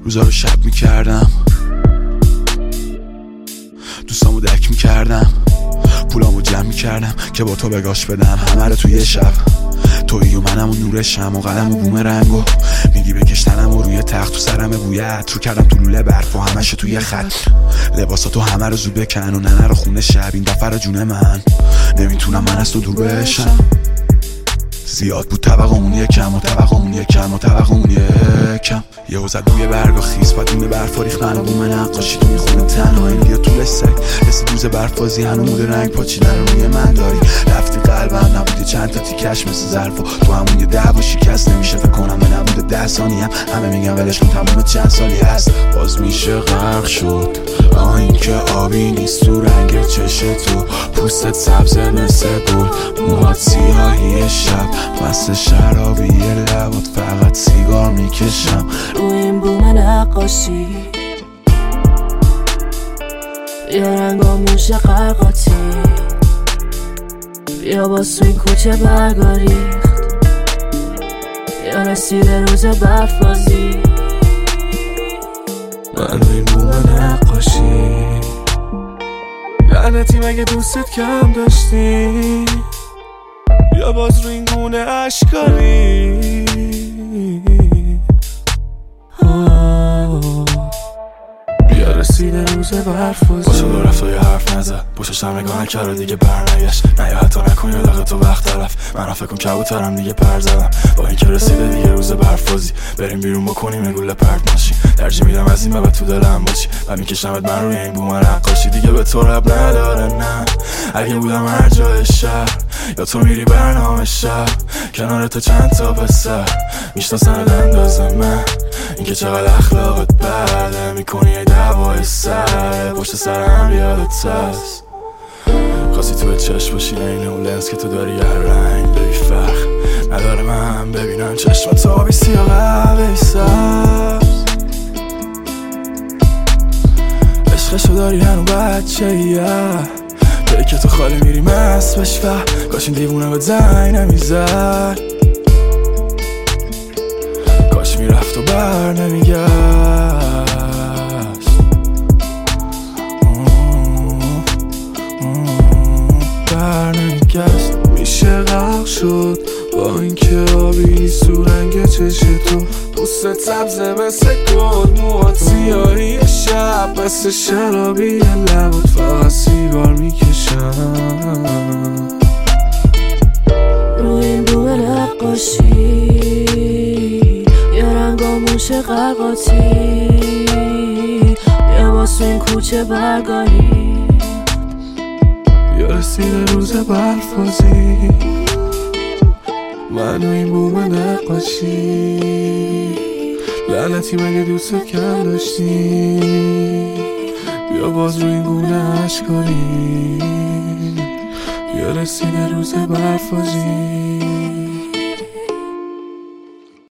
روزا رو شب میکردم، دوستامو دک میکردم، پولامو جمع میکردم که با تو بگاش بدم همه رو توی شب. تویی و منم و نور شم و قلم و بوم رنگو میگی بکشتنم و روی تخت تو سرم بوی عطر کردم تو لوله برف و همشو توی خط. لباساتو همه رو زود بکن و ننه رو خونه شب. این دفعه رو جون من نمیتونم من از تو دور بشم. زیاد بود طبقمون یکم و طبقمون یکم و طبقمون یکم. یهو زد روی برگا خیس بدون برف ریخت من و بوم نقاشی تو میخونه تنهایی بیا طول سگ مثل دوز برفازی هنوز رنگ پاچیدن رو روی من داری. رفتی قلبم نبودی چند تا تیکش مثل ظرف و تو همون یه دعوا شکست نمیشه فکر کنم به نبوده 10 ثانیه همه میگن ولش کن تموم چند سالی هست باز میشه غرق شد. این که آبی نیست تو رنگ چش تو پوستت سبز مثل گل موهات سیاهی شب مست شرابی لبات فقط سیگار میکشم روی این بوم نقاشی یا رنگا موشه قرقاتی یا باز تو این کوچه برگا ریخت یا رسیده روز برفازی. من روی این بوم نقاشی لعنتی مگه دوستت کم داشتی یا باز روی این گونه اشکاری. یا رسیده روز برفازی باشو دو رفت و یه حرف نزد پشتش هم نگاه نکرد و دیگه برنگشت نه یا حتی نکن یا دقیقه تو وقت طرف من فکر کن کبوترم دیگه پر زدم با این که رسیده دیگه روز برفازی بریم بیرون بکنیم گوله پرت ماشین ترجیح میدم از این بعد تو دلم باشی و میکشمت من روی این بوم نقاشی دیگه به تو رب نداره نه اگه بودم هر جای شهر یا تو میری برنامه شب کنار تو چند تا پسر میشناسن اندازه من اینکه چقدر اخلاقت بده میکنی یه دعوای سر پشت سرم یادت هست خواستی تو چشم باشی این اون لنز که تو داری هر رنگ داری فخر نداره من ببینم چشم تو آبی سیاه قهوه‌ای سبز عشقشو داری هنو بچه یه که تو خالی میری مست بشی کاش این دیوونه به زنگ نمیزد کاش میرفت و بر نمیگشت بر نمیگشت میشه غرق شد با این که آبی نیست تو رنگ چش تو پوستت سبزه مثل گل موهات سیاهی شب مثل شرابی لبات فقط سیگار میکشم روی این بوم نقاشی یا رنگا موشه قرقاتی یا باز تو این کوچه برگاری یا رسیده روز برفازی من و این بوم نقاشی لعنتی مگه دوستت کم داشتی بیا باز رو این گونه اشکاری یا رسیده روز برفازی